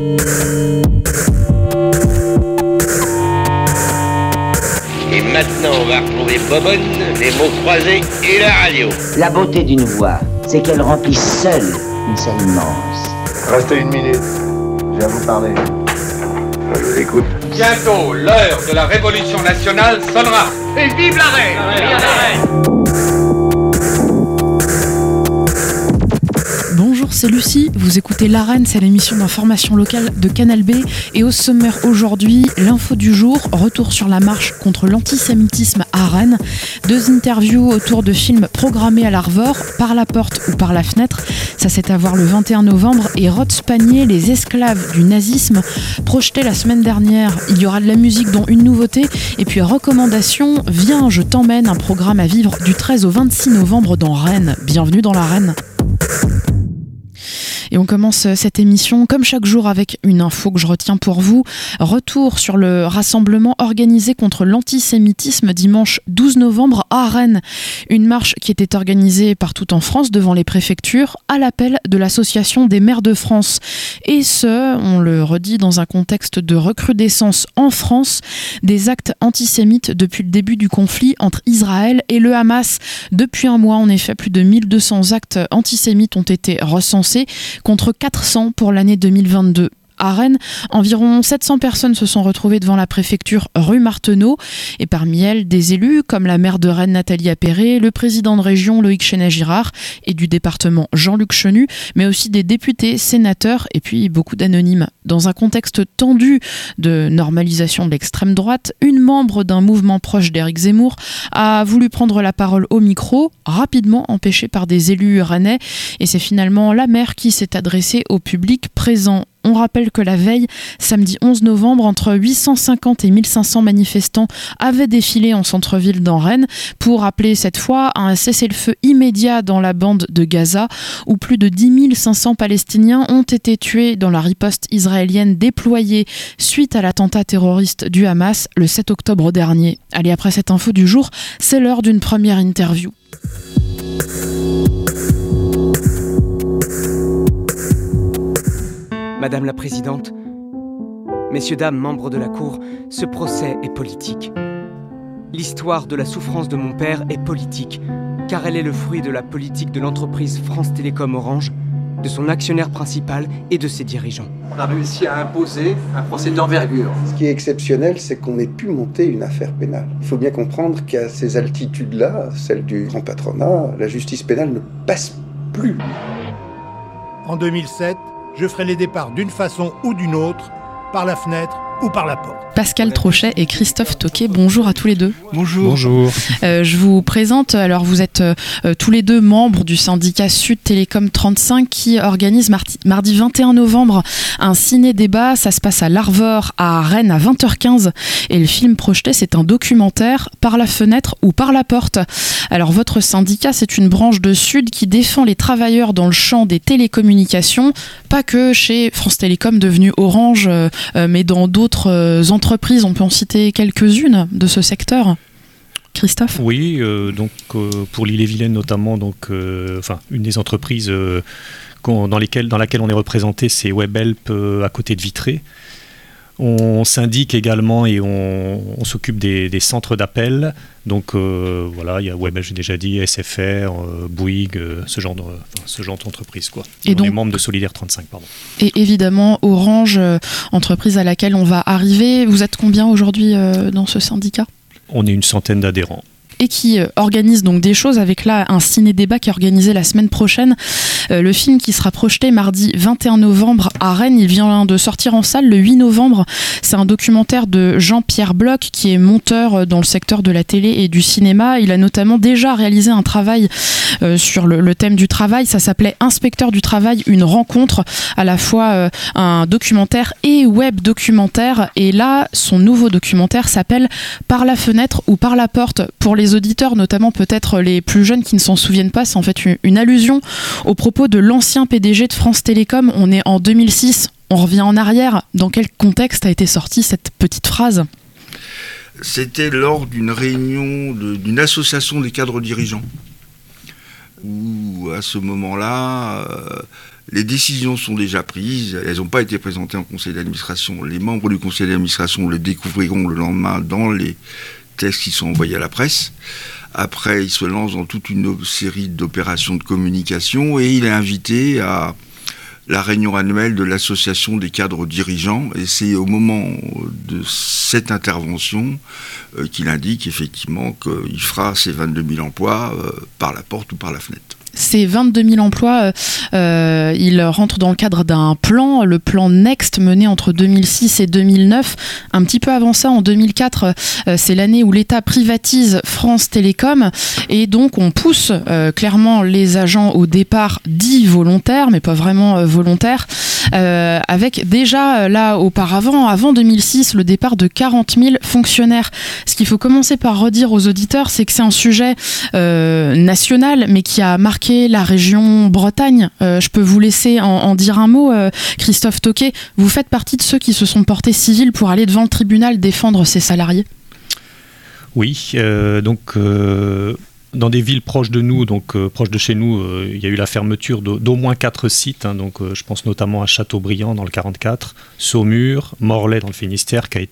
Et maintenant, on va retrouver Bobonne, les mots croisés et la radio. La beauté d'une voix, c'est qu'elle remplit seule une scène immense. Restez une minute, je viens vous parler. Je vous écoute. Bientôt, l'heure de la révolution nationale sonnera. Et vive la reine! Vive la reine! Bonjour, c'est Lucie, vous écoutez l'Arène, c'est l'émission d'information locale de Canal B. Et au sommaire aujourd'hui, l'info du jour, retour sur la marche contre l'antisémitisme à Rennes, 2 interviews autour de films programmés à l'Arvor, Par la porte ou par la fenêtre, ça c'est à voir le 21 novembre, et Rod Spanier, les esclaves du nazisme, projeté la semaine dernière. Il y aura de la musique dont une nouveauté, et puis recommandation, Viens, je t'emmène, un programme à vivre du 13 au 26 novembre dans Rennes. Bienvenue dans l'Arène. Et on commence cette émission, comme chaque jour, avec une info que je retiens pour vous. Retour sur le rassemblement organisé contre l'antisémitisme dimanche 12 novembre à Rennes. Une marche qui était organisée partout en France devant les préfectures à l'appel de l'Association des maires de France. Et ce, on le redit, dans un contexte de recrudescence en France des actes antisémites depuis le début du conflit entre Israël et le Hamas. Depuis un mois, en effet, plus de 1200 actes antisémites ont été recensés, contre 400 pour l'année 2022. À Rennes, environ 700 personnes se sont retrouvées devant la préfecture rue Marteneau, et parmi elles, des élus comme la maire de Rennes Nathalie Appéré, le président de région Loïc Chénet-Girard et du département Jean-Luc Chenu, mais aussi des députés, sénateurs et puis beaucoup d'anonymes. Dans un contexte tendu de normalisation de l'extrême droite, une membre d'un mouvement proche d'Éric Zemmour a voulu prendre la parole au micro, rapidement empêchée par des élus rennais, et c'est finalement la maire qui s'est adressée au public présent. On rappelle que la veille, samedi 11 novembre, entre 850 et 1500 manifestants avaient défilé en centre-ville dans Rennes pour appeler cette fois à un cessez-le-feu immédiat dans la bande de Gaza, où plus de 10 500 Palestiniens ont été tués dans la riposte israélienne déployée suite à l'attentat terroriste du Hamas le 7 octobre dernier. Allez, après cette info du jour, c'est l'heure d'une première interview. Madame la Présidente, messieurs, dames, membres de la Cour, ce procès est politique. L'histoire de la souffrance de mon père est politique, car elle est le fruit de la politique de l'entreprise France Télécom Orange, de son actionnaire principal et de ses dirigeants. On a réussi à imposer un procès d'envergure. Ce qui est exceptionnel, c'est qu'on ait pu monter une affaire pénale. Il faut bien comprendre qu'à ces altitudes-là, celles du grand patronat, la justice pénale ne passe plus. En 2007, je ferai les départs d'une façon ou d'une autre, par la fenêtre ou par la porte. Pascal Trochet et Christophe Toquet, bonjour à tous les deux. Bonjour. Bonjour. Je vous présente, alors vous êtes tous les deux membres du syndicat Sud Télécom 35 qui organise mardi 21 novembre un ciné-débat. Ça se passe à l'Arvor à Rennes à 20h15 et le film projeté, c'est un documentaire, Par la fenêtre ou par la porte. Alors votre syndicat, c'est une branche de Sud qui défend les travailleurs dans le champ des télécommunications, pas que chez France Télécom devenu Orange, mais dans d'autres entreprises. On peut en citer quelques-unes de ce secteur. Christophe ? Oui, pour l'Ille-et-Vilaine notamment, une des entreprises dans laquelle on est représenté, c'est Webhelp à côté de Vitré. On syndique également et on s'occupe des centres d'appel. Donc il y a Webhelp, j'ai déjà dit, SFR, Bouygues, ce genre d'entreprise, quoi. Et on est membre de Solidaire 35, pardon. Et évidemment, Orange, entreprise à laquelle on va arriver. Vous êtes combien aujourd'hui dans ce syndicat ? On est une centaine d'adhérents. Et qui organise donc des choses avec là un ciné-débat qui est organisé la semaine prochaine. Le film qui sera projeté mardi 21 novembre à Rennes, il vient de sortir en salle le 8 novembre. C'est un documentaire de Jean-Pierre Bloch qui est monteur dans le secteur de la télé et du cinéma. Il a notamment déjà réalisé un travail sur le thème du travail. Ça s'appelait Inspecteur du travail, une rencontre, à la fois un documentaire et web documentaire. Et là, son nouveau documentaire s'appelle Par la fenêtre ou par la porte. Pour les auditeurs, notamment peut-être les plus jeunes qui ne s'en souviennent pas, c'est en fait une allusion au propos de l'ancien PDG de France Télécom. On est en 2006, on revient en arrière. Dans quel contexte a été sortie cette petite phrase ? C'était lors d'une réunion d'une association des cadres dirigeants, où à ce moment-là, Les décisions sont déjà prises, elles n'ont pas été présentées en conseil d'administration. Les membres du conseil d'administration le découvriront le lendemain dans les textes qui sont envoyés à la presse. Après, il se lance dans toute une série d'opérations de communication et il est invité à la réunion annuelle de l'association des cadres dirigeants. Et c'est au moment de cette intervention qu'il indique effectivement qu'il fera ses 22 000 emplois par la porte ou par la fenêtre. Ces 22 000 emplois, ils rentrent dans le cadre d'un plan, le plan Next, mené entre 2006 et 2009. Un petit peu avant ça, en 2004, c'est l'année où l'État privatise France Télécom. Et donc, on pousse clairement les agents au départ dits volontaires, mais pas vraiment volontaires, avec déjà, là, auparavant, avant 2006, le départ de 40 000 fonctionnaires. Ce qu'il faut commencer par redire aux auditeurs, c'est que c'est un sujet national, mais qui a marqué la région Bretagne. Je peux vous laisser en dire un mot, Christophe Tauquet. Vous faites partie de ceux qui se sont portés civils pour aller devant le tribunal défendre ces salariés. Oui, donc dans des villes proches de nous, donc proches de chez nous, il y a eu la fermeture d'au moins 4 sites. Donc je pense notamment à Châteaubriand dans le 44, Saumur, Morlaix dans le Finistère, qui a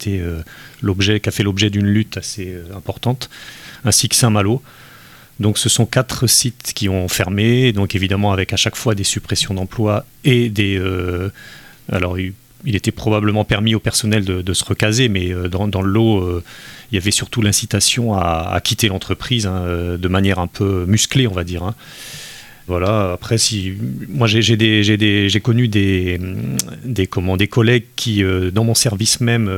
fait l'objet d'une lutte assez importante, ainsi que Saint-Malo. Donc ce sont 4 sites qui ont fermé, donc évidemment avec à chaque fois des suppressions d'emplois et des... alors il était probablement permis au personnel de se recaser, mais dans le lot, il y avait surtout l'incitation à quitter l'entreprise de manière un peu musclée, on va dire. Voilà, après, moi j'ai connu des collègues qui, dans mon service même...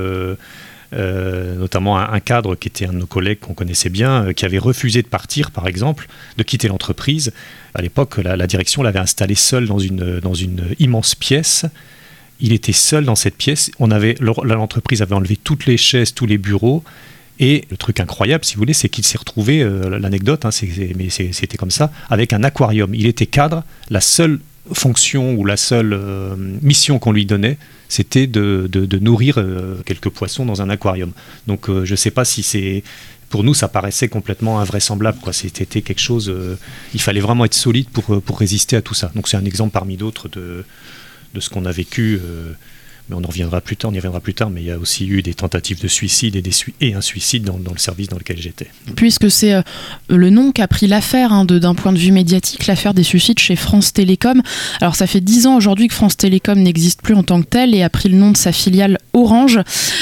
notamment un cadre qui était un de nos collègues qu'on connaissait bien, qui avait refusé de partir, par exemple, de quitter l'entreprise. À l'époque, la direction l'avait installé seul dans une immense pièce. Il était seul dans cette pièce. L'entreprise avait enlevé toutes les chaises, tous les bureaux. Et le truc incroyable, si vous voulez, c'est qu'il s'est retrouvé, l'anecdote, mais c'était comme ça, avec un aquarium. Il était cadre, la seule fonction ou la seule mission qu'on lui donnait, c'était de nourrir quelques poissons dans un aquarium. Donc je ne sais pas si c'est... Pour nous, ça paraissait complètement invraisemblable, quoi. C'était quelque chose... il fallait vraiment être solide pour résister à tout ça. Donc c'est un exemple parmi d'autres de ce qu'on a vécu... mais on y reviendra plus tard, mais il y a aussi eu des tentatives de suicide et un suicide dans le service dans lequel j'étais. Puisque c'est le nom qu'a pris l'affaire, d'un point de vue médiatique, l'affaire des suicides chez France Télécom. Alors ça fait 10 ans aujourd'hui que France Télécom n'existe plus en tant que telle et a pris le nom de sa filiale Orange.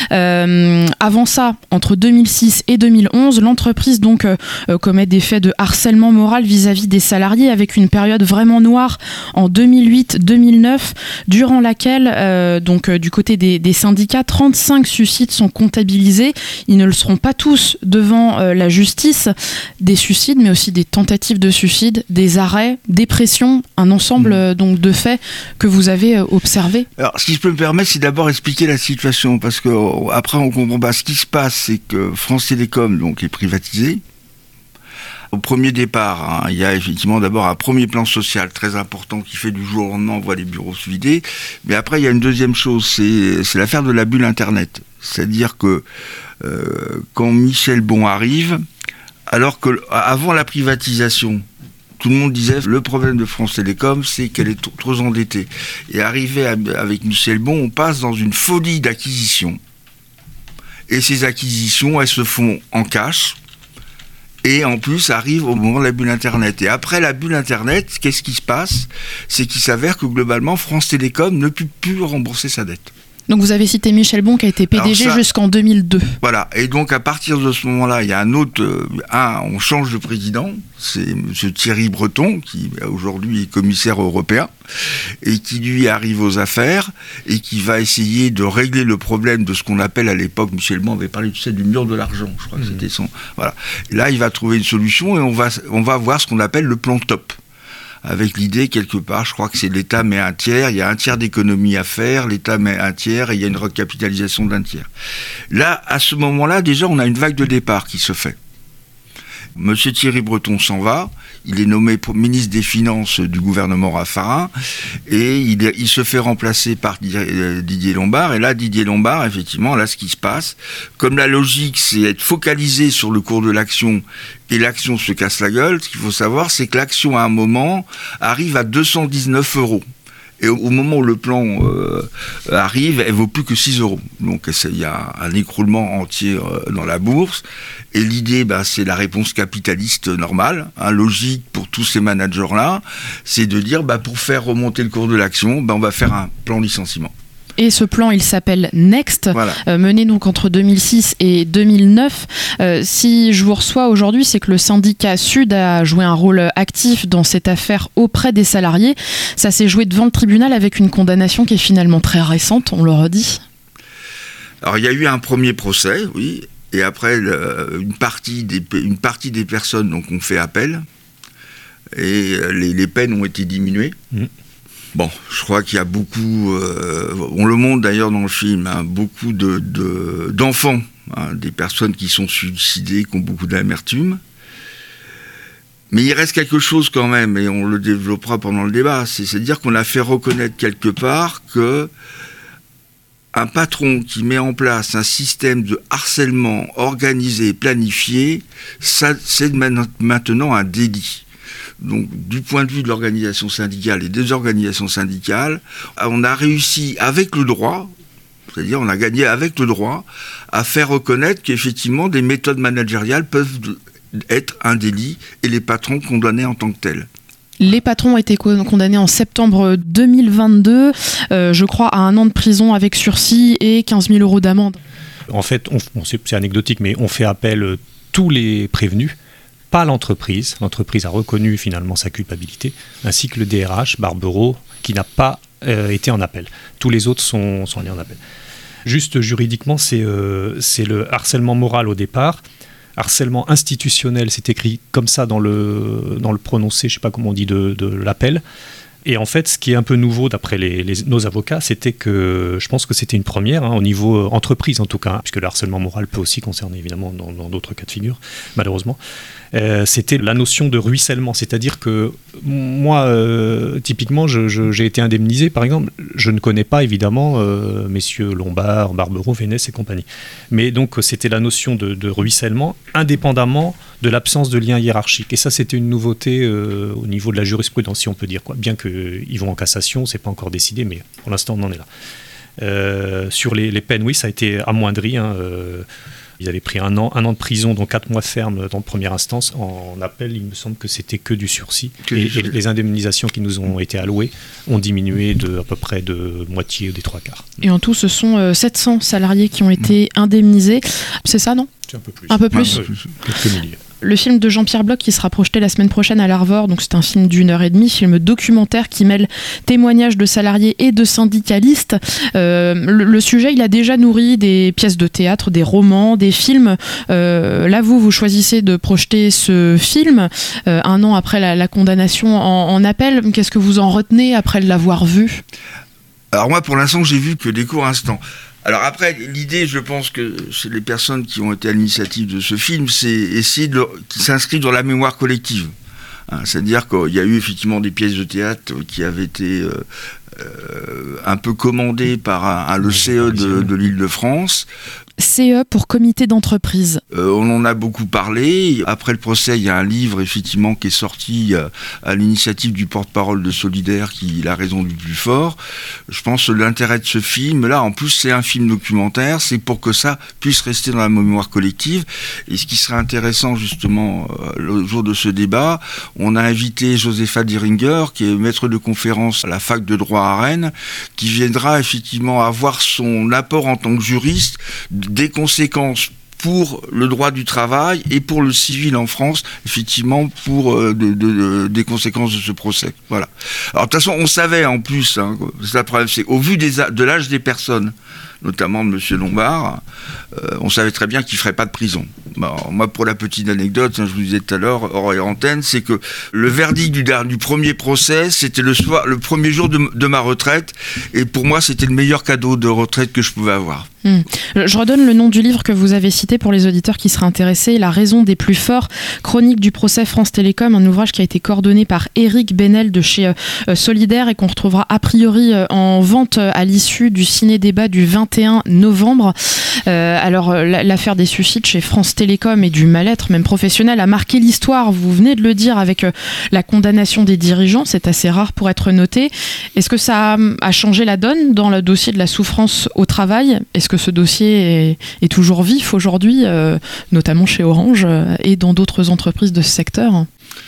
Avant ça, entre 2006 et 2011, l'entreprise donc commet des faits de harcèlement moral vis-à-vis des salariés, avec une période vraiment noire en 2008-2009, durant laquelle du côté des syndicats, 35 suicides sont comptabilisés. Ils ne le seront pas tous devant la justice. Des suicides, mais aussi des tentatives de suicide, des arrêts, des pressions, un ensemble donc de faits que vous avez observés. Alors, si je peux me permettre, c'est d'abord expliquer la situation, parce que après on comprend pas. Ce qui se passe, c'est que France Télécom donc est privatisée. Au premier départ, il y a effectivement d'abord un premier plan social très important qui fait du jour au lendemain, on voit les bureaux se vider. Mais après, il y a une deuxième chose, c'est l'affaire de la bulle Internet. C'est-à-dire que quand Michel Bon arrive, alors que avant la privatisation, tout le monde disait le problème de France Télécom, c'est qu'elle est trop endettée. Et arrivé avec Michel Bon, on passe dans une folie d'acquisition. Et ces acquisitions, elles se font en cash. Et en plus, arrive au moment de la bulle Internet. Et après la bulle Internet, qu'est-ce qui se passe ? C'est qu'il s'avère que globalement, France Télécom ne peut plus rembourser sa dette. Donc vous avez cité Michel Bon qui a été PDG jusqu'en 2002. Voilà, et donc à partir de ce moment-là, il y a un autre, on change de président, c'est M. Thierry Breton, qui aujourd'hui est commissaire européen, et qui lui arrive aux affaires, et qui va essayer de régler le problème de ce qu'on appelle à l'époque, Michel Bon avait parlé, tu sais, du mur de l'argent, je crois que c'était son... Voilà. Là, il va trouver une solution, et on va voir ce qu'on appelle le plan TOP. Avec l'idée, quelque part, je crois que c'est l'État met un tiers, il y a un tiers d'économie à faire, l'État met un tiers et il y a une recapitalisation d'un tiers. Là, à ce moment-là, déjà, on a une vague de départ qui se fait. Monsieur Thierry Breton s'en va, il est nommé ministre des Finances du gouvernement Raffarin, et il se fait remplacer par Didier Lombard, et là, Didier Lombard, effectivement, là, ce qui se passe, comme la logique, c'est être focalisé sur le cours de l'action, et l'action se casse la gueule, ce qu'il faut savoir, c'est que l'action, à un moment, arrive à 219 €. Et au moment où le plan arrive, elle vaut plus que 6 €. Donc il y a un écroulement entier dans la bourse. Et l'idée, c'est la réponse capitaliste normale, logique pour tous ces managers-là, c'est de dire, pour faire remonter le cours de l'action, on va faire un plan licenciement. Et ce plan, il s'appelle Next, voilà. Mené donc entre 2006 et 2009. Si je vous reçois aujourd'hui, c'est que le syndicat Sud a joué un rôle actif dans cette affaire auprès des salariés. Ça s'est joué devant le tribunal avec une condamnation qui est finalement très récente, on le redit. Alors il y a eu un premier procès, oui, et après une partie des personnes donc, ont fait appel, et les peines ont été diminuées. Bon, je crois qu'il y a beaucoup, on le montre d'ailleurs dans le film, beaucoup d'enfants, des personnes qui sont suicidées, qui ont beaucoup d'amertume. Mais il reste quelque chose quand même, et on le développera pendant le débat, c'est-à-dire qu'on a fait reconnaître quelque part que un patron qui met en place un système de harcèlement organisé et planifié, ça, c'est maintenant un délit. Donc, du point de vue de l'organisation syndicale et des organisations syndicales, on a réussi avec le droit, c'est-à-dire on a gagné avec le droit, à faire reconnaître qu'effectivement des méthodes managériales peuvent être un délit et les patrons condamnés en tant que tels. Les patrons ont été condamnés en septembre 2022, je crois, à 1 an de prison avec sursis et 15 000 € d'amende. En fait, c'est anecdotique, mais on fait appel tous les prévenus, pas l'entreprise. L'entreprise a reconnu finalement sa culpabilité, ainsi que le DRH, Barbero, qui n'a pas été en appel. Tous les autres sont allés en appel. Juste juridiquement, c'est le harcèlement moral au départ. Harcèlement institutionnel, c'est écrit comme ça dans le prononcé, je ne sais pas comment on dit, de l'appel. Et en fait, ce qui est un peu nouveau d'après nos avocats, c'était que, je pense que c'était une première, au niveau entreprise en tout cas, puisque le harcèlement moral peut aussi concerner évidemment dans d'autres cas de figure, malheureusement. C'était la notion de ruissellement, c'est-à-dire que moi, typiquement, j'ai été indemnisé, par exemple, je ne connais pas évidemment messieurs Lombard, Barbero, Vénès et compagnie. Mais donc c'était la notion de ruissellement, indépendamment de l'absence de lien hiérarchique. Et ça, c'était une nouveauté au niveau de la jurisprudence, si on peut dire, quoi. Bien qu'ils vont en cassation, c'est pas encore décidé, mais pour l'instant, on en est là. Sur les peines, oui, ça a été amoindri. Ils avaient pris un an de prison, dont 4 mois ferme dans première instance. En appel, il me semble que c'était que du sursis. Et les indemnisations qui nous ont été allouées ont diminué à peu près de moitié, des 3/4. Et en tout, ce sont 700 salariés qui ont été indemnisés. C'est ça, non ? C'est un peu plus. Un peu plus. Quelques milliers. Le film de Jean-Pierre Bloch qui sera projeté la semaine prochaine à l'Arvor, donc c'est un film d'1h30, film documentaire qui mêle témoignages de salariés et de syndicalistes. Le sujet, il a déjà nourri des pièces de théâtre, des romans, des films. Là, vous choisissez de projeter ce film 1 an après la condamnation en appel. Qu'est-ce que vous en retenez après l'avoir vu ? Alors moi, pour l'instant, j'ai vu que des courts instants. Alors après, l'idée, je pense que chez les personnes qui ont été à l'initiative de ce film, c'est essayer qu'il s'inscrive dans la mémoire collective. C'est-à-dire qu'il y a eu effectivement des pièces de théâtre qui avaient été un peu commandées par le CE de l'Île-de-France. CE pour comité d'entreprise. On en a beaucoup parlé. Après le procès, il y a un livre effectivement qui est sorti à l'initiative du porte-parole de Solidaire, qui a raison du plus fort. Je pense que l'intérêt de ce film, là, en plus c'est un film documentaire, c'est pour que ça puisse rester dans la mémoire collective. Et ce qui serait intéressant justement le jour de ce débat, on a invité Josepha Diringer, qui est maître de conférence à la fac de droit à Rennes, qui viendra effectivement avoir son apport en tant que juriste des conséquences pour le droit du travail et pour le civil en France, effectivement, pour des conséquences de ce procès. Voilà. Alors, de toute façon, on savait en plus, c'est le problème, c'est au vu de l'âge des personnes, notamment de M. Lombard, on savait très bien qu'il ne ferait pas de prison. Bon, moi, pour la petite anecdote, je vous disais tout à l'heure, hors antenne, c'est que le verdict du premier procès, c'était le premier jour de ma retraite, et pour moi, c'était le meilleur cadeau de retraite que je pouvais avoir. Je redonne le nom du livre que vous avez cité pour les auditeurs qui seraient intéressés, La raison des plus forts, chronique du procès France Télécom, un ouvrage qui a été coordonné par Éric Benel de chez Solidaire et qu'on retrouvera a priori en vente à l'issue du ciné-débat du 20 21 novembre. Alors, l'affaire des suicides chez France Télécom et du mal-être, même professionnel, a marqué l'histoire. Vous venez de le dire avec la condamnation des dirigeants. C'est assez rare pour être noté. Est-ce que ça a changé la donne dans le dossier de la souffrance au travail ? Est-ce que ce dossier est toujours vif aujourd'hui, notamment chez Orange et dans d'autres entreprises de ce secteur ?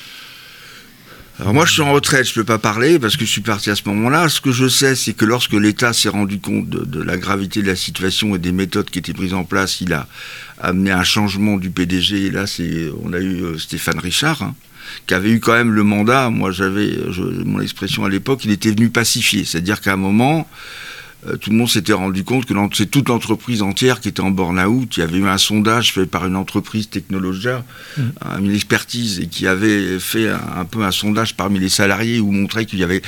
Alors moi je suis en retraite, je peux pas parler parce que je suis parti à ce moment-là. Ce que je sais, c'est que lorsque l'État s'est rendu compte de la gravité de la situation et des méthodes qui étaient prises en place, il a amené un changement du PDG. Et là, on a eu Stéphane Richard, qui avait eu quand même le mandat. Moi, mon expression à l'époque, il était venu pacifier. C'est-à-dire qu'à un moment, tout le monde s'était rendu compte que c'est toute l'entreprise entière qui était en burn-out. Il y avait eu un sondage fait par une entreprise Technologia, une expertise, et qui avait fait un peu un sondage parmi les salariés où montrait qu'il y avait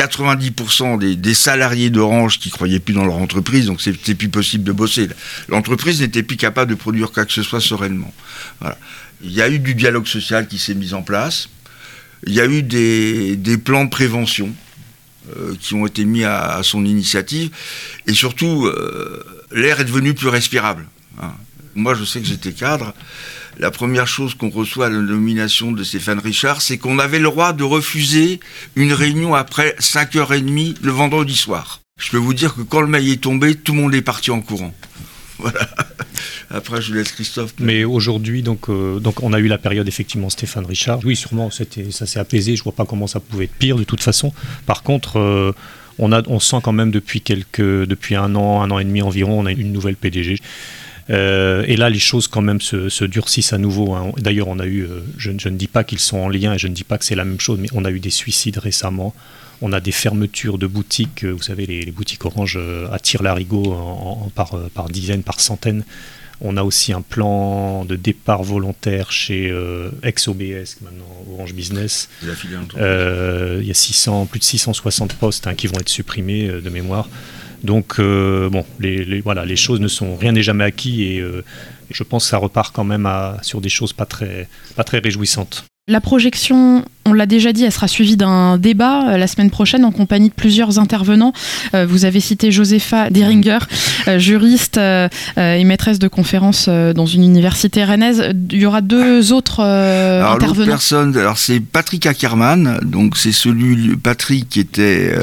90% des salariés d'Orange qui croyaient plus dans leur entreprise, donc c'était plus possible de bosser. L'entreprise n'était plus capable de produire quoi que ce soit sereinement. Voilà. Il y a eu du dialogue social qui s'est mis en place. Il y a eu des plans de prévention qui ont été mis à son initiative, et surtout l'air est devenu plus respirable. Moi je sais que j'étais cadre, la première chose qu'on reçoit à la nomination de Stéphane Richard, c'est qu'on avait le droit de refuser une réunion après 5h30 le vendredi soir. Je peux vous dire que quand le mail est tombé, tout le monde est parti en courant. Voilà. Après, je laisse Christophe. Mais aujourd'hui, donc on a eu la période effectivement Stéphane Richard. Oui, sûrement, ça s'est apaisé. Je vois pas comment ça pouvait être pire de toute façon. Par contre, on sent quand même depuis un an et demi environ, on a une nouvelle PDG. Et là, les choses quand même se durcissent à nouveau. D'ailleurs, on a eu, je ne dis pas qu'ils sont en lien et je ne dis pas que c'est la même chose, mais on a eu des suicides récemment. On a des fermetures de boutiques, vous savez, les boutiques Orange à tire-larigot par dizaines, par centaines. On a aussi un plan de départ volontaire chez ex-OBS, maintenant Orange Business. Il y a plus de 660 postes qui vont être supprimés de mémoire. Donc, les choses rien n'est jamais acquis et je pense que ça repart quand même sur des choses pas très réjouissantes. La projection, on l'a déjà dit, elle sera suivie d'un débat la semaine prochaine en compagnie de plusieurs intervenants. Vous avez cité Josepha Deringer, juriste et maîtresse de conférences dans une université rennaise. Il y aura deux autres intervenants. L'autre personne, c'est Patrick Ackermann, donc c'est Patrick qui était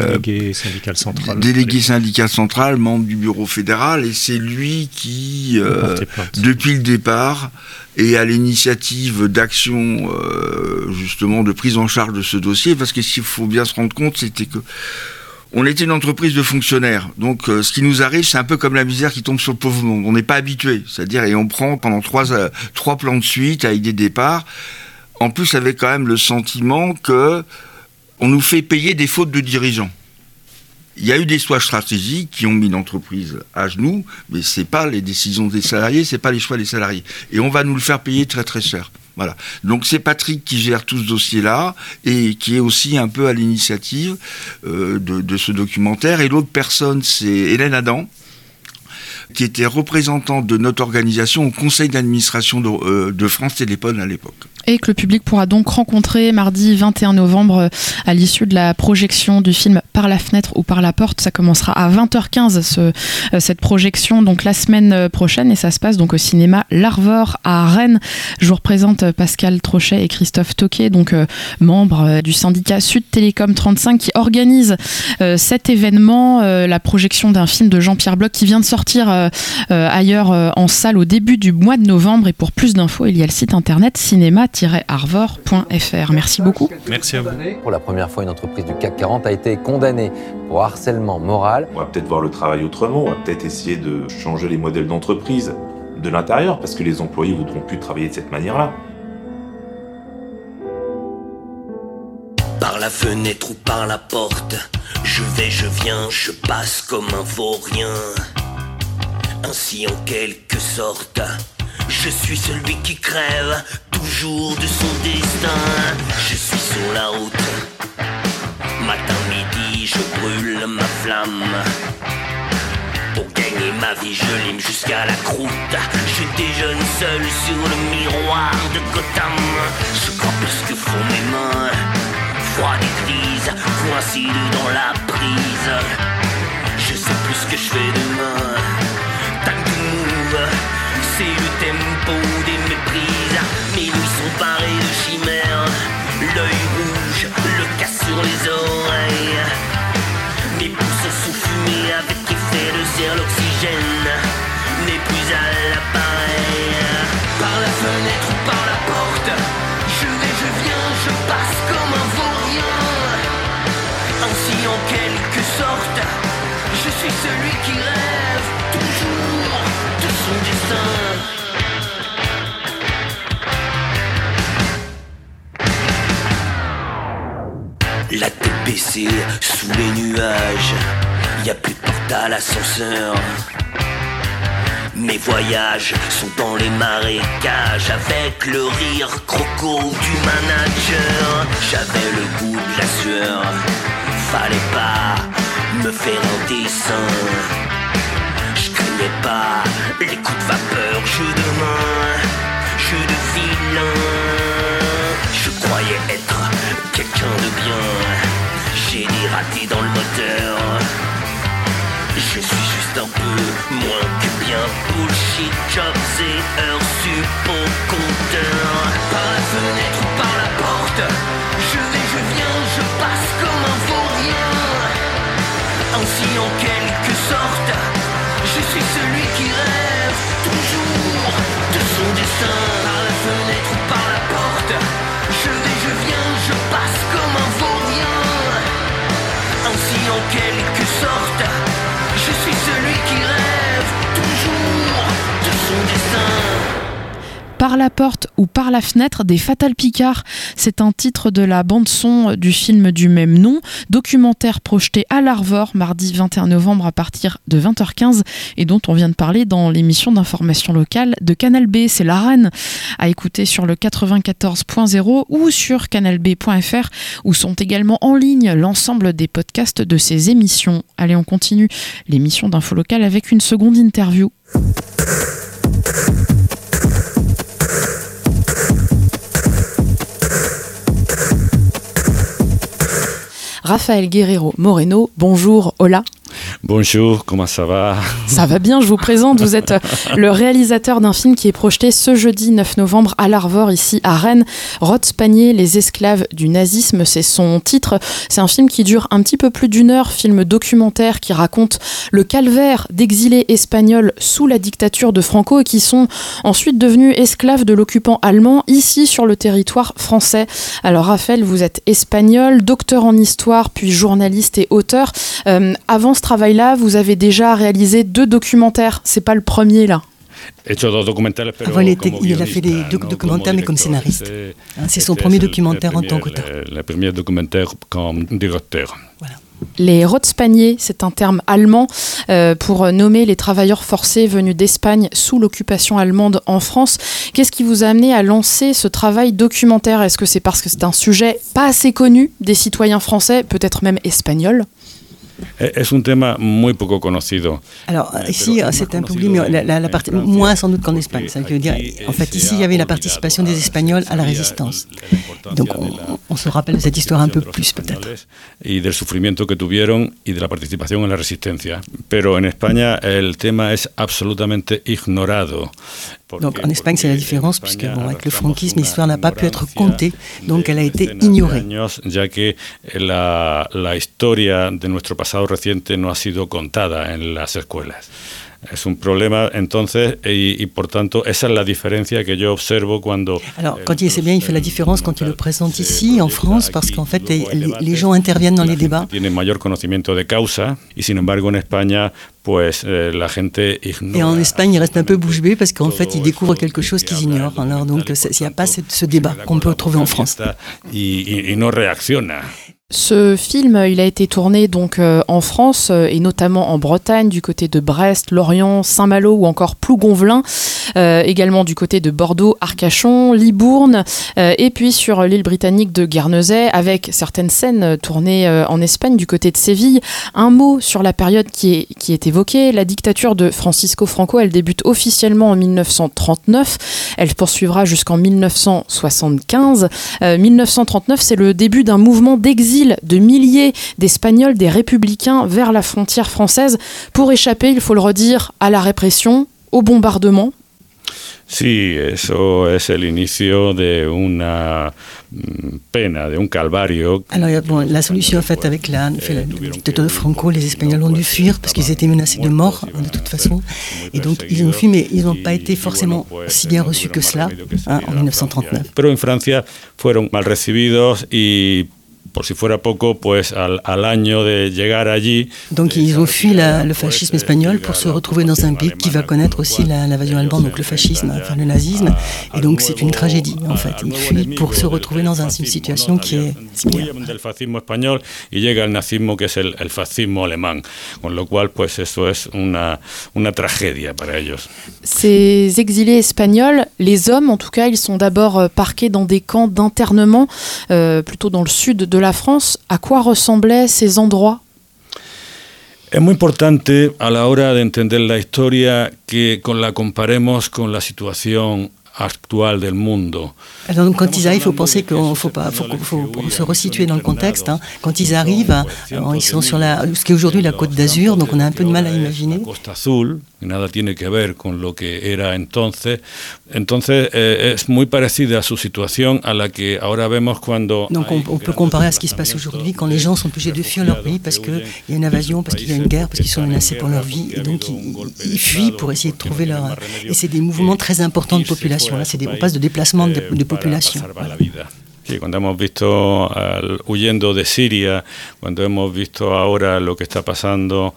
délégué syndical central, membre du bureau fédéral, et c'est lui qui, depuis le départ, et à l'initiative d'action justement de prise en charge de ce dossier, parce que s'il faut bien se rendre compte, c'était que on était une entreprise de fonctionnaires, donc ce qui nous arrive, c'est un peu comme la misère qui tombe sur le pauvre monde. On n'est pas habitué, c'est-à-dire, et on prend pendant trois plans de suite avec des départs, en plus avec quand même le sentiment que on nous fait payer des fautes de dirigeants. Il y a eu des choix stratégiques qui ont mis l'entreprise à genoux, mais c'est pas les décisions des salariés, c'est pas les choix des salariés. Et on va nous le faire payer très très cher. Voilà. Donc c'est Patrick qui gère tout ce dossier-là et qui est aussi un peu à l'initiative de ce documentaire. Et l'autre personne, c'est Hélène Adam, qui était représentante de notre organisation au conseil d'administration de France Téléphone à l'époque. Et que le public pourra donc rencontrer mardi 21 novembre à l'issue de la projection du film Par la fenêtre ou par la porte. Ça commencera à 20h15 cette projection donc la semaine prochaine et ça se passe donc au cinéma L'Arvor à Rennes. Je vous représente Pascal Trochet et Christophe Toquet, donc membres du syndicat Sud Télécom 35 qui organise cet événement, la projection d'un film de Jean-Pierre Bloch qui vient de sortir ailleurs en salle au début du mois de novembre. Et pour plus d'infos, il y a le site internet cinéma-arvor.fr. Merci beaucoup. Merci à vous. Pour la première fois, une entreprise du CAC 40 a été condamnée pour harcèlement moral. On va peut-être voir le travail autrement, on va peut-être essayer de changer les modèles d'entreprise de l'intérieur, parce que les employés ne voudront plus travailler de cette manière-là. Par la fenêtre ou par la porte, je vais, je viens, je passe comme un vaurien. Ainsi en quelque sorte, je suis celui qui crève toujours de son destin. Je suis sur la route, matin, midi, je brûle ma flamme. Pour gagner ma vie, je lime jusqu'à la croûte. Je déjeune seul sur le miroir de Gotham. Je crois plus que font mes mains, froides et grises, coïncident dans la prise. Je sais plus ce que je fais demain. sert l'oxygène n'est plus à l'appareil. Par la fenêtre ou par la porte, je vais, je viens, je passe comme un vaurien. Ainsi en quelque sorte, je suis celui qui rêve toujours de son destin. La tête baissée sous les nuages, y a plus de porte à l'ascenseur. Mes voyages sont dans les marécages, avec le rire croco du manager. J'avais le goût de la sueur, fallait pas me faire un dessin. Je craignais pas les coups de vapeur, jeu de main, jeu de vilain. Je croyais être quelqu'un de bien, j'ai des ratés dans le moteur. Je suis juste un peu moins que bien. Bullshit, jobs et heures sup au compteur. Par la fenêtre ou par la porte, je vais, je viens, je passe comme un vaurien. Ainsi en quelque sorte, je suis celui qui rêve toujours de son destin. Par la fenêtre ou par la porte, je vais, je viens, je passe comme un vaurien. Ainsi en quelque sorte, je suis celui qui rêve toujours de son destin. Par la porte ou par la fenêtre des Fatal Picard, c'est un titre de la bande-son du film du même nom, documentaire projeté à l'Arvor mardi 21 novembre à partir de 20h15 et dont on vient de parler dans l'émission d'information locale de Canal B. C'est La Reine, à écouter sur le 94.0 ou sur canalb.fr où sont également en ligne l'ensemble des podcasts de ces émissions. Allez, on continue l'émission d'info locale avec une seconde interview. Raphaël Guerrero Moreno, bonjour, hola. Bonjour, comment ça va? Ça va bien, je vous présente. Vous êtes le réalisateur d'un film qui est projeté ce jeudi 9 novembre à l'Arvor, ici à Rennes. Rod Spanier, les esclaves du nazisme, c'est son titre. C'est un film qui dure un petit peu plus d'une heure, film documentaire qui raconte le calvaire d'exilés espagnols sous la dictature de Franco et qui sont ensuite devenus esclaves de l'occupant allemand ici sur le territoire français. Alors Raphaël, vous êtes espagnol, docteur en histoire, puis journaliste et auteur. Avant ce travail-là, vous avez déjà réalisé 2 documentaires. C'est pas le premier là. Avant, il a fait des documentaires, mais comme scénariste. C'est son premier documentaire en tant qu'auteur. Le premier documentaire comme directeur. Voilà. Les Rod Spanier, c'est un terme allemand pour nommer les travailleurs forcés venus d'Espagne sous l'occupation allemande en France. Qu'est-ce qui vous a amené à lancer ce travail documentaire? Est-ce que c'est parce que c'est un sujet pas assez connu des citoyens français, peut-être même espagnols? Es un tema muy poco conocido. Alors ici c'est un peu oublié, mais la partie, moins sans doute qu'en Espagne. Ça veut dire, en fait ici il y avait la participation des Espagnols à la résistance. Donc on se rappelle de cette histoire un peu plus peut-être. Y del sufrimiento que tuvieron y de la participación en la resistencia. Pero en España el tema es absolutamente ignorado. Donc en Espagne c'est la différence puisque avec le franquisme l'histoire n'a pas pu être contée, donc elle a été ignorée. Ya que la historia de nuestro pasado reciente no ha sido contada en las escuelas. Es un problema entonces y por tanto esa es la diferencia que yo observo cuando. Alors quand il sait bien, il fait la différence quand il le présente ici en France parce qu'en fait les gens interviennent dans les débats. Tienen mayor conocimiento de causa y sin embargo en España pues la gente ignora. Et en Espagne, il reste un peu bouche bée parce qu'en fait, ils découvrent quelque chose qu'ils ignorent. Alors donc, il n'y a pas ce débat qu'on peut trouver en France. Y no reacciona. Ce film, il a été tourné donc en France et notamment en Bretagne, du côté de Brest, Lorient, Saint-Malo ou encore Plougonvelin, également du côté de Bordeaux, Arcachon, Libourne, et puis sur l'île britannique de Guernesey, avec certaines scènes tournées en Espagne du côté de Séville. Un mot sur la période qui est évoquée. La dictature de Francisco Franco, elle débute officiellement en 1939. Elle poursuivra jusqu'en 1975. 1939, c'est le début d'un mouvement d'exil de milliers d'Espagnols, des républicains vers la frontière française pour échapper, il faut le redire, à la répression, au bombardement. Sí, eso es el inicio de una pena, de un calvario. Alors bon, la solution en fait avec le dictateur de Franco, les Espagnols ont dû fuir parce qu'ils étaient menacés de mort de toute façon, et donc ils ont fui, mais ils n'ont pas été forcément si bien reçus que cela en 1939. Pero en Francia fueron mal recibidos y por si fuera poco, pues al año de llegar allí. Donc ils ont fui le fascisme espagnol pour se retrouver dans un pays qui va connaître aussi l'invasion allemande, donc le fascisme, enfin le nazisme. Et donc c'est une tragédie en fait. Ils fuient pour se retrouver dans une situation qui est similaire. Del fascismo español y llega el nazismo que es el fascismo alemán, con lo cual pues eso es una tragedia para ellos. Ces exilés espagnols, les hommes en tout cas, ils sont d'abord parqués dans des camps d'internement, plutôt dans le sud de la France. À quoi ressemblaient ces endroits? Es muy importante a la hora de entender la historia que la comparemos con la situación actual del mundo. Alors donc, quand ils arrivent, il faut penser qu'il faut se resituer dans le contexte. Quand ils arrivent, ils sont sur ce qui est aujourd'hui la Côte d'Azur, donc on a un peu de mal à imaginer. Costa Azul, nada tiene que ver con lo que era entonces. Entonces es muy parecida a su situación a la que ahora vemos cuando. Donc on peut comparer à ce qui se passe aujourd'hui quand les gens sont obligés de fuir leur pays parce qu'il y a une invasion, parce qu'il y a une guerre, parce qu'ils sont menacés pour leur vie, et donc ils fuient pour essayer de trouver leur. Et c'est des mouvements très importants de population. Là, on passe de déplacement de population. Voilà. Sí, cuando hemos visto huyendo de Siria, cuando hemos visto ahora lo que está pasando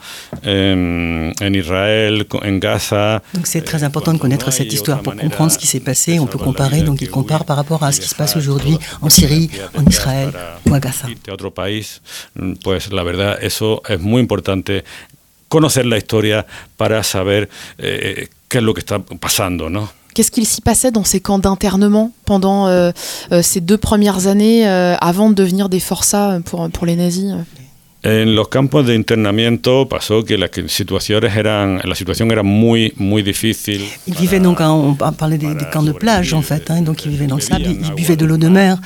en Israël, en Gaza. Donc c'est très important de connaître cette histoire pour comprendre ce qui s'est passé. On peut comparer, donc ils comparent par rapport à ce qui se passe aujourd'hui en Syrie, en Israël ou à Gaza. De otro país, pues la verdad eso es muy importante, conocer la historia para saber qué es lo que está pasando, ¿no? Qu'est-ce qu'il s'y passait dans ces camps d'internement pendant ces 2 premières années avant de devenir des forçats pour les nazis? En los campos de internamiento pasó que la situación era muy difícil. Ils vivaient donc, on parlait des camps de plage en fait, donc ils vivaient dans le sable, ils buvaient de l'eau de mer,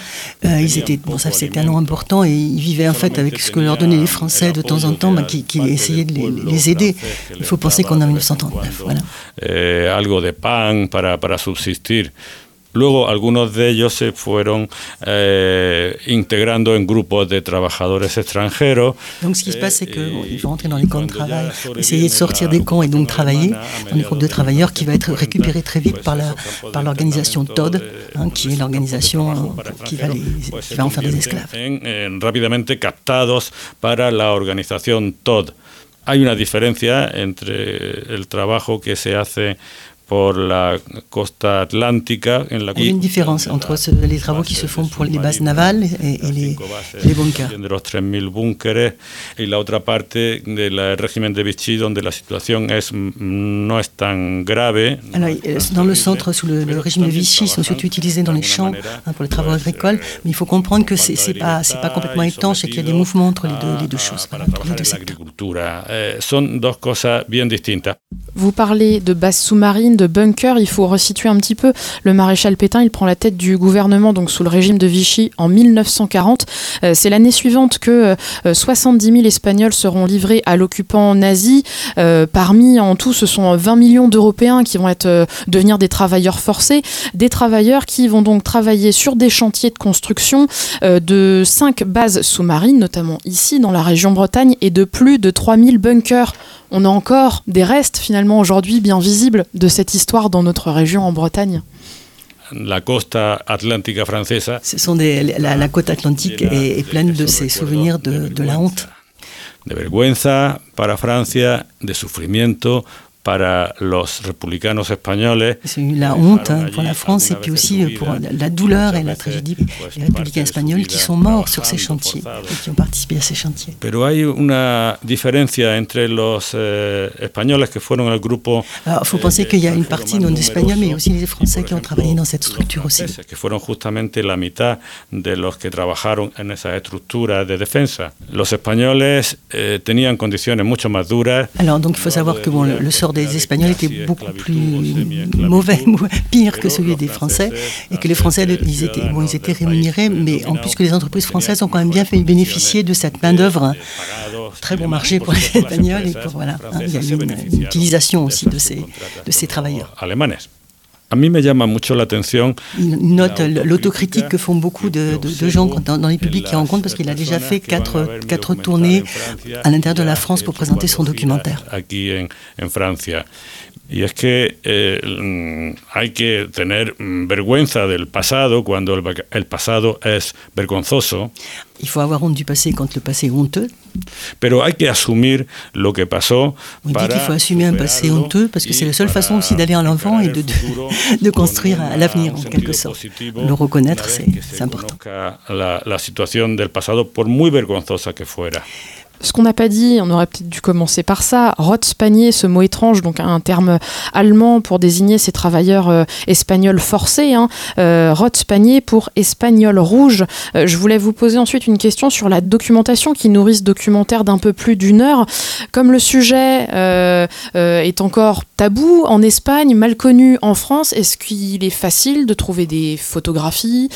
ça c'était un nom important, et ils vivaient en fait avec ce que leur donnaient les Français de temps en temps, qui essayaient de les aider. Il faut penser qu'on est en 1939, voilà. Algo de pan para subsistir. Luego algunos de ellos se fueron integrando en grupos de trabajadores extranjeros. Donc ce qui se passe, c'est qu'ils vont rentrer dans les camps de travail, essayer de sortir des camps et donc travailler dans les groupes de travailleurs, qui va être récupéré très vite par l'organisation TOD, qui est l'organisation qui va en faire des esclaves. Rápidamente captados para la organización TOD. Hay una diferencia entre el trabajo que se hace por la costa atlántica. Il y a une différence entre les travaux qui se font pour les bases navales et les bunkers. De los 3.000 búnkeres y la otra parte del régimen de Vichy, donde la situación no es tan grave. Alors, dans le centre, sous le régime de Vichy, ils sont surtout utilisés dans les champs pour les travaux agricoles, mais il faut comprendre que c'est pas complètement étanche et qu'il y a des mouvements entre les deux choses, entre les deux secteurs. Son dos cosas bien distintas. Vous parlez de bases sous-marines, de bunkers, il faut resituer un petit peu. Le maréchal Pétain, il prend la tête du gouvernement donc sous le régime de Vichy en 1940. C'est l'année suivante que 70 000 Espagnols seront livrés à l'occupant nazi. Parmi, en tout, ce sont 20 millions d'Européens qui vont devenir des travailleurs forcés. Des travailleurs qui vont donc travailler sur des chantiers de construction de 5 bases sous-marines, notamment ici dans la région Bretagne, et de plus de 3000 bunkers. On a encore des restes finalement aujourd'hui bien visibles de cette histoire dans notre région en Bretagne. La costa atlántica francesa. Ce sont la côte atlantique est pleine de ces souvenirs de la honte. De vergüenza para Francia, de sufrimiento para los republicanos españoles. C'est la honte pour la France et puis aussi pour la douleur et la tragédie des républicains espagnols qui sont morts sur ces chantiers et qui ont participé à ces chantiers. Pero hay una diferencia entre los españoles que fueron el grupo. Alors, il faut penser qu'il y a une partie non d'Espagnols, mais aussi les Français qui ont travaillé dans cette structure aussi. Que fueron justamente la mitad de los que trabajaron en esa estructura de defensa. Los españoles tenían condiciones mucho más duras. Alors donc il faut savoir que le sort des Espagnols était beaucoup plus mauvais, pire que celui des Français, et que les Français ils étaient rémunérés, mais en plus que les entreprises françaises ont quand même bien fait bénéficier de cette main-d'œuvre. Très bon marché pour les Espagnols, et pour, voilà, il y a eu une utilisation aussi de ces travailleurs. A mí me llama mucho la atención. Il note l'autocritique que font beaucoup de gens dans les publics qu'il rencontre, parce qu'il a déjà fait quatre tournées à l'intérieur de la France pour présenter son documentaire. Aquí en Francia. Y es que hay que tener vergüenza del pasado cuando el pasado es vergonzoso. Il faut avoir honte du passé quand le passé est honteux. Pero hay que asumir lo que pasó. On dit qu'il faut assumer un passé honteux parce que c'est la seule façon aussi d'aller en avant et de construire l'avenir en quelque sorte. Le reconnaître, c'est important. La situación del pasado, por muy vergonzosa que fuera. Ce qu'on n'a pas dit, on aurait peut-être dû commencer par ça. Rotzpanier, ce mot étrange, donc un terme allemand pour désigner ces travailleurs espagnols forcés. Rotzpanier pour espagnol rouge. Je voulais vous poser ensuite une question sur la documentation qui nourrit ce documentaire d'un peu plus d'une heure. Comme le sujet est encore tabou en Espagne, mal connu en France, est-ce qu'il est facile de trouver des photographies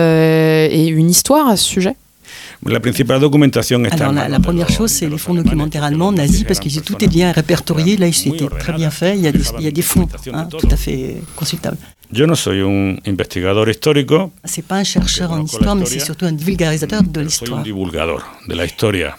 et une histoire à ce sujet ? La principale documentation est Alors la première chose, c'est les fonds documentaires allemands nazis, parce que tout est bien répertorié. Là, c'était très bien fait. Il y a des fonds tout à fait consultables. Yo no soy un investigador histórico. C'est pas un chercheur en histoire, mais c'est surtout un divulgarisateur de l'histoire. Soy un divulgador de la historia.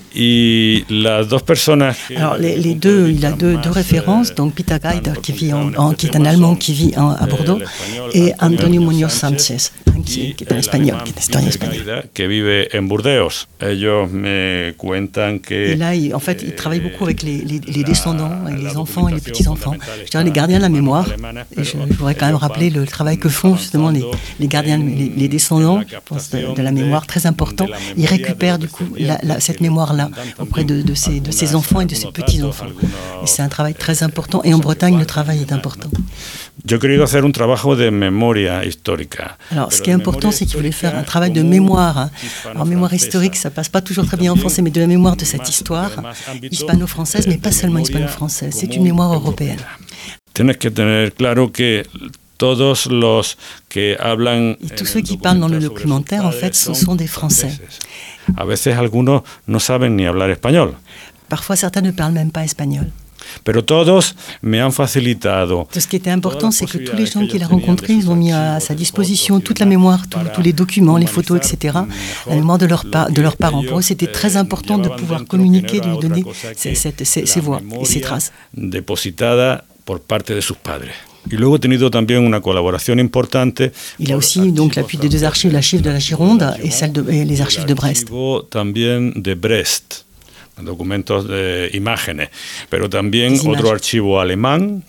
Y las dos personas. Alors les deux, il a deux références, donc Peter Geider qui est un Allemand qui vit à Bordeaux, et Antonio Muñoz Sánchez qui est un Espagnol, qui est un historien espagnol. Qui vive en Burdeos. Ellos me cuentan que. Et là, en fait, il travaille beaucoup avec les descendants, avec les enfants et les petits-enfants. Je dirais les gardiens de la mémoire. Et je voudrais quand même rappeler le travail que font justement les gardiens, les descendants de la mémoire, très important. Ils récupèrent du coup cette mémoire-là auprès de ces enfants et de ces petits-enfants. Et c'est un travail très important. Et en Bretagne, le travail est important. Yo he querido hacer un trabajo de memoria histórica. Alors, ce qui est important, c'est qu'il voulait faire un travail de mémoire. Alors, mémoire historique, ça passe pas toujours très bien en français, mais de la mémoire de cette histoire hispano-française, mais pas seulement hispano-française. C'est une mémoire européenne. Tienes que tener claro que todos los que hablan. Et tous ceux qui parlent dans le documentaire, en fait, ce sont des Français. A veces algunos no saben ni hablar español. Parfois, certains ne parlent même pas espagnol. Pero todos me han facilitado. Ce qui était important, c'est que tous les gens qu'il a rencontrés, ils ont mis à sa disposition toute la mémoire, tous les documents, les photos, etc. La mémoire de leurs parents. Pour eux, c'était très important de pouvoir communiquer, de lui donner ces voix et ces traces. Depositada por parte de sus padres. Y luego he tenido también una colaboración importante. Il a aussi donc l'appui des deux archives, l'archive de la Gironde et les archives de Brest. También de Brest. Documentos de imágenes, pero también otro archivo alemán.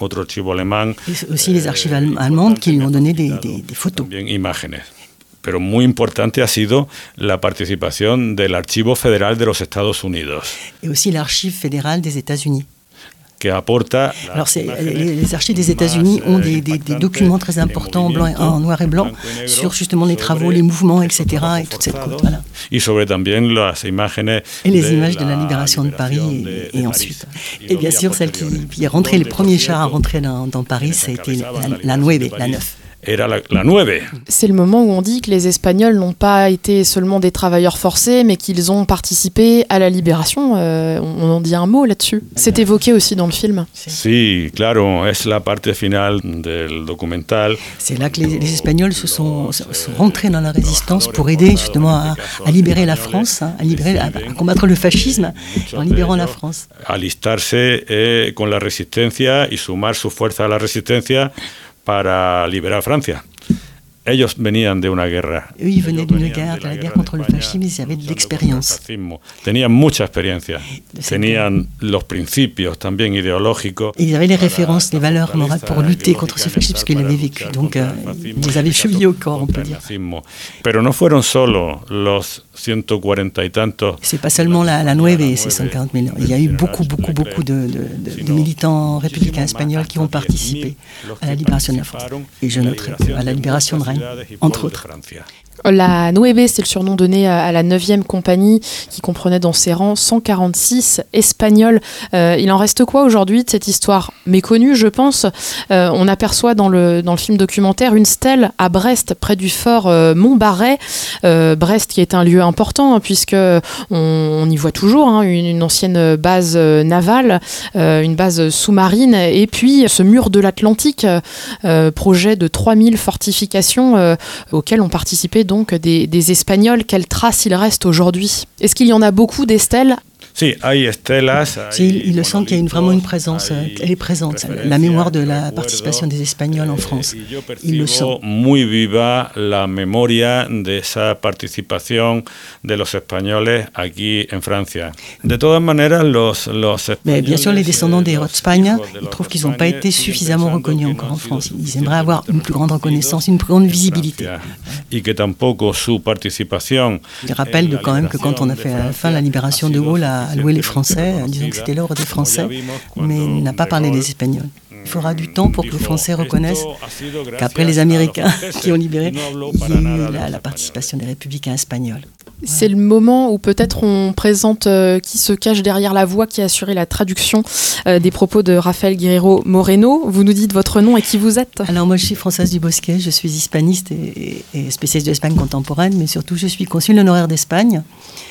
Et aussi les archives allemandes qui lui ont donné des photos. También imágenes. Pero muy importante ha sido la participación del Archivo Federal de los Estados Unidos. Et aussi l'archive fédérale des États-Unis. Alors, les archives des États-Unis ont des documents très importants en noir et blanc sur justement les travaux, les mouvements, etc. et toute cette côte. Voilà. Et les images de la libération de Paris et ensuite. Et bien sûr, celle qui est rentrée, les premiers chars à rentrer dans Paris, ça a été la 9, la 9. Era la 9. C'est le moment où on dit que les Espagnols n'ont pas été seulement des travailleurs forcés, mais qu'ils ont participé à la libération. On en dit un mot là-dessus. C'est évoqué aussi dans le film. Sí, claro, es la parte final del documental. C'est là que les Espagnols sont rentrés dans la résistance pour aider justement à libérer la France, à combattre le fascisme en libérant la France. Alistarse con la resistencia y sumar su fuerza a la resistencia para liberar Francia. Ellos venían de una guerra. Eux, ils venaient d'une guerre, de la guerre contre le fascisme, ils avaient de l'expérience. Tenían mucha experiencia. Tenían los principios también ideológicos. Ils avaient les références, les valeurs morales pour lutter contre ce fascisme, parce qu'ils l'avaient vécu. Donc, ils les avaient chevillés au corps, on peut dire. Pero no fueron solo los 140 y tantos. C'est pas seulement la 9 et ces 140 000. Il y a eu beaucoup de militants républicains espagnols qui ont participé à la libération de la France. Et je noterai à la libération de Rennes, entre autres. La Nueve, c'est le surnom donné à la 9e compagnie qui comprenait dans ses rangs 146 Espagnols. Il en reste quoi aujourd'hui de cette histoire méconnue, je pense? On aperçoit dans le film documentaire une stèle à Brest, près du fort Montbarret. Brest qui est un lieu important puisque on y voit toujours une ancienne base navale, une base sous-marine, et puis ce mur de l'Atlantique, projet de 3000 fortifications auxquelles ont participé donc des Espagnols. Quelles traces il reste aujourd'hui? Est-ce qu'il y en a beaucoup des stèles? Si, hay estelas. Il me semble qu'il y a vraiment une présence, elle est présente, la mémoire de la participation des Espagnols en France. Ils le sont. Muy viva la memoria de esa participación de los españoles aquí en Francia. De todas maneras, los Mais bien sûr, les descendants des Rotspagne, ils trouvent qu'ils n'ont pas été suffisamment reconnus encore en France. Ils aimeraient avoir une plus grande reconnaissance, une plus grande visibilité. Y que tampoco su participación. Ils rappellent quand même que quand on a fait à la fin la libération de Gaulle à louer les Français, en disant que c'était l'œuvre des Français, mais il n'a pas parlé des Espagnols. Il faudra du temps pour que les Français reconnaissent qu'après les Américains qui ont libéré, il y a eu la participation des républicains espagnols. C'est le moment où peut-être on présente qui se cache derrière la voix qui a assuré la traduction des propos de Rafael Guerrero Moreno. Vous nous dites votre nom et qui vous êtes? Alors moi je suis Françoise Dubosquet, je suis hispaniste et spécialiste de l'Espagne contemporaine, mais surtout je suis consul honoraire d'Espagne.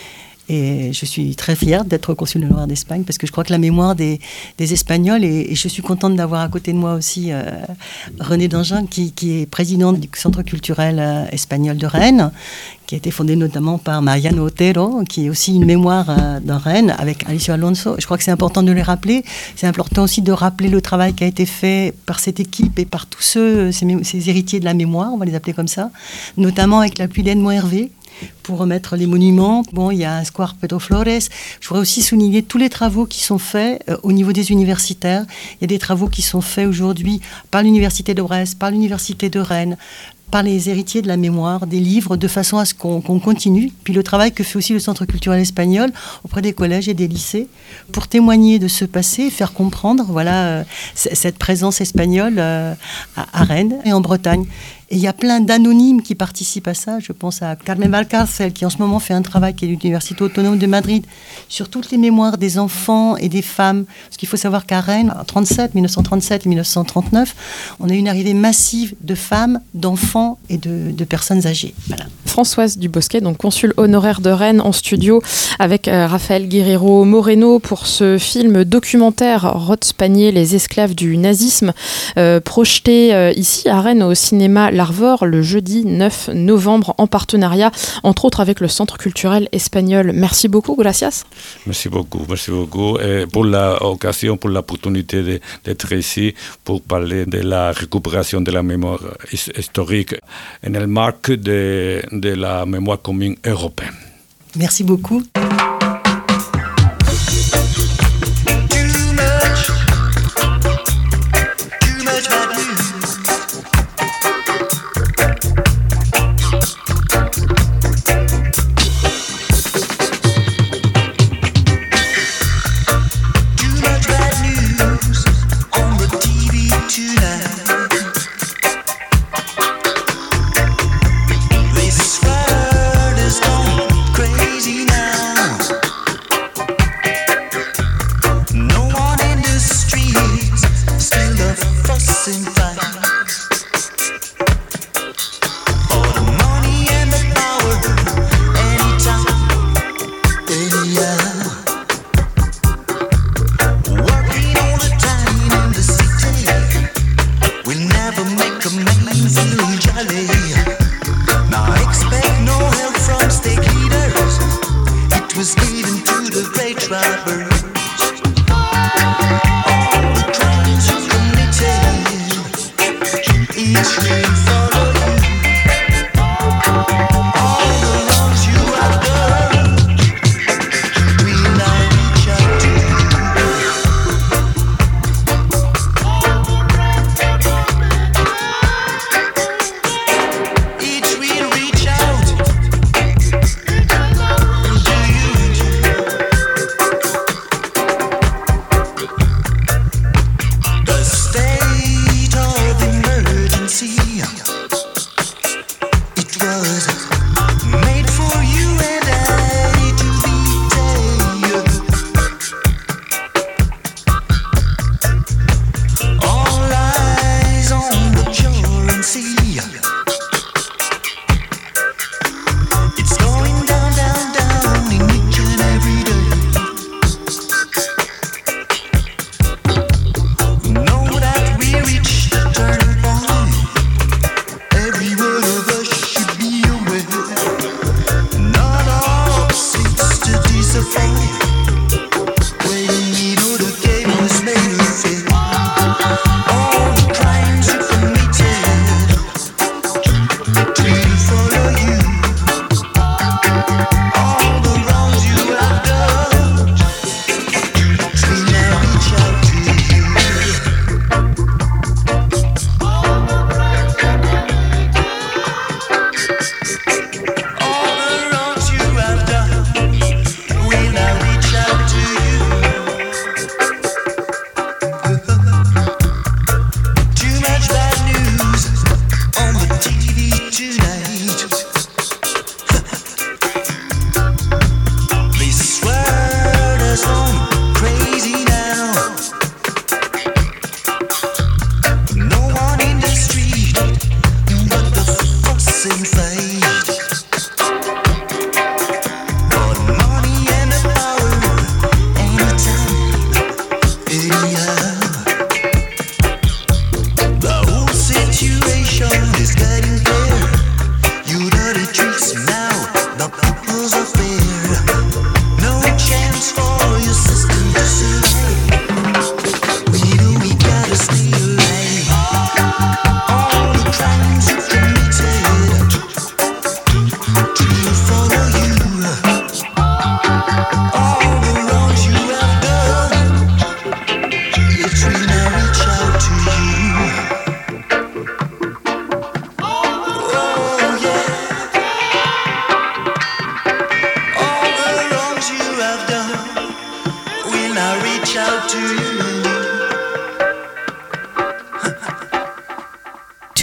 Et je suis très fière d'être consul honoraire d'Espagne parce que je crois que la mémoire des Espagnols, et je suis contente d'avoir à côté de moi aussi René Dangin qui est présidente du Centre culturel espagnol de Rennes, qui a été fondé notamment par Mariano Otero, qui est aussi une mémoire dans Rennes avec Alicia Alonso. Je crois que c'est important de les rappeler. C'est important aussi de rappeler le travail qui a été fait par cette équipe et par tous ces héritiers de la mémoire, on va les appeler comme ça, notamment avec l'appui d'Edmond Hervé, pour remettre les monuments. Bon, il y a un square Pedro Flores. Je voudrais aussi souligner tous les travaux qui sont faits au niveau des universitaires. Il y a des travaux qui sont faits aujourd'hui par l'Université de Brest, par l'Université de Rennes, par les héritiers de la mémoire, des livres, de façon à ce qu'on continue. Puis le travail que fait aussi le Centre culturel espagnol auprès des collèges et des lycées pour témoigner de ce passé, faire comprendre cette présence espagnole à Rennes et en Bretagne. Et il y a plein d'anonymes qui participent à ça. Je pense à Carmen Valcárcel, qui en ce moment fait un travail qui est l'Université autonome de Madrid, sur toutes les mémoires des enfants et des femmes. Parce qu'il faut savoir qu'à Rennes, en 1937 et 1939, on a eu une arrivée massive de femmes, d'enfants et de personnes âgées. Voilà. Françoise Dubosquet, donc consul honoraire de Rennes, en studio avec Rafael Guerrero Moreno pour ce film documentaire Rotspagne, les esclaves du nazisme, projeté ici à Rennes au cinéma l'Arvor le jeudi 9 novembre en partenariat entre autres avec le Centre culturel espagnol. Merci beaucoup, gracias. Merci beaucoup pour l'occasion, pour l'opportunité d'être ici pour parler de la récupération de la mémoire historique en le marque de la mémoire commune européenne. Merci beaucoup. This world has gone crazy now.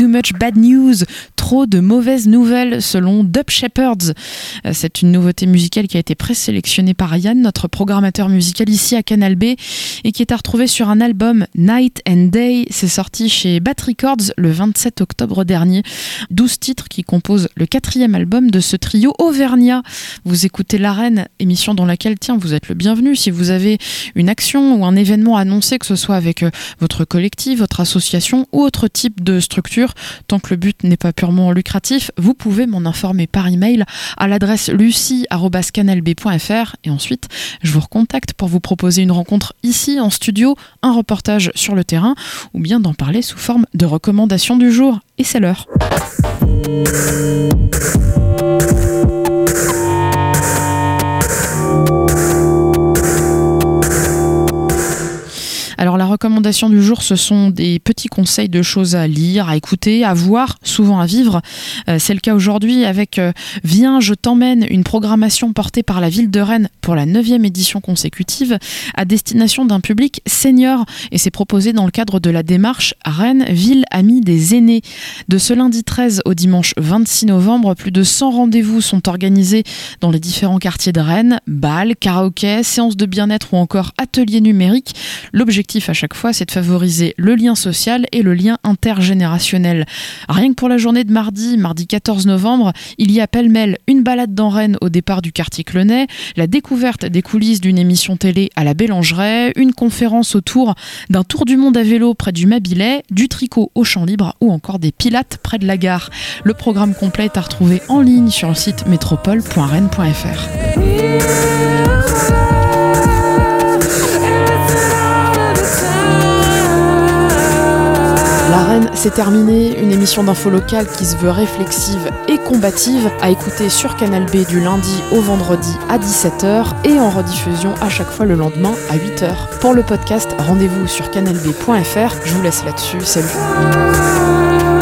Too much bad news, trop de mauvaises nouvelles selon Dub Shepherds. C'est une nouveauté musicale qui a été présélectionnée par Yann, notre programmateur musical ici à Canal B, et qui est à retrouver sur un album Night and Day. C'est sorti chez Bat Records le 27 octobre dernier. 12 titres qui composent le 4e album de ce trio auvergnat. Vous écoutez l'Arène, émission dans laquelle, tiens, vous êtes le bienvenu. Si vous avez une action ou un événement annoncé, que ce soit avec votre collectif, votre association ou autre type de structure, tant que le but n'est pas purement lucratif, vous pouvez m'en informer par email à l'adresse lucie@canalb.fr et ensuite je vous recontacte pour vous proposer une rencontre ici en studio, un reportage sur le terrain ou bien d'en parler sous forme de recommandation du jour. Et c'est l'heure. Alors la recommandation du jour, ce sont des petits conseils de choses à lire, à écouter, à voir, souvent à vivre. C'est le cas aujourd'hui avec Viens, je t'emmène, une programmation portée par la ville de Rennes pour la 9e édition consécutive à destination d'un public senior. Et c'est proposé dans le cadre de la démarche Rennes, ville amie des aînés. De ce lundi 13 au dimanche 26 novembre, plus de 100 rendez-vous sont organisés dans les différents quartiers de Rennes. Bal, karaoké, séances de bien-être ou encore ateliers numériques. L'objectif à chaque fois, c'est de favoriser le lien social et le lien intergénérationnel. Rien que pour la journée de mardi 14 novembre, il y a pêle-mêle une balade dans Rennes au départ du quartier Clenay, la découverte des coulisses d'une émission télé à la Bélangeraie, une conférence autour d'un tour du monde à vélo près du Mabilais, du tricot au champ libre ou encore des pilates près de la gare. Le programme complet est à retrouver en ligne sur le site métropole.rennes.fr. L'Arène, c'est terminé, une émission d'info locale qui se veut réflexive et combative, à écouter sur Canal B du lundi au vendredi à 17h et en rediffusion à chaque fois le lendemain à 8h. Pour le podcast, rendez-vous sur canalb.fr. Je vous laisse là-dessus, salut.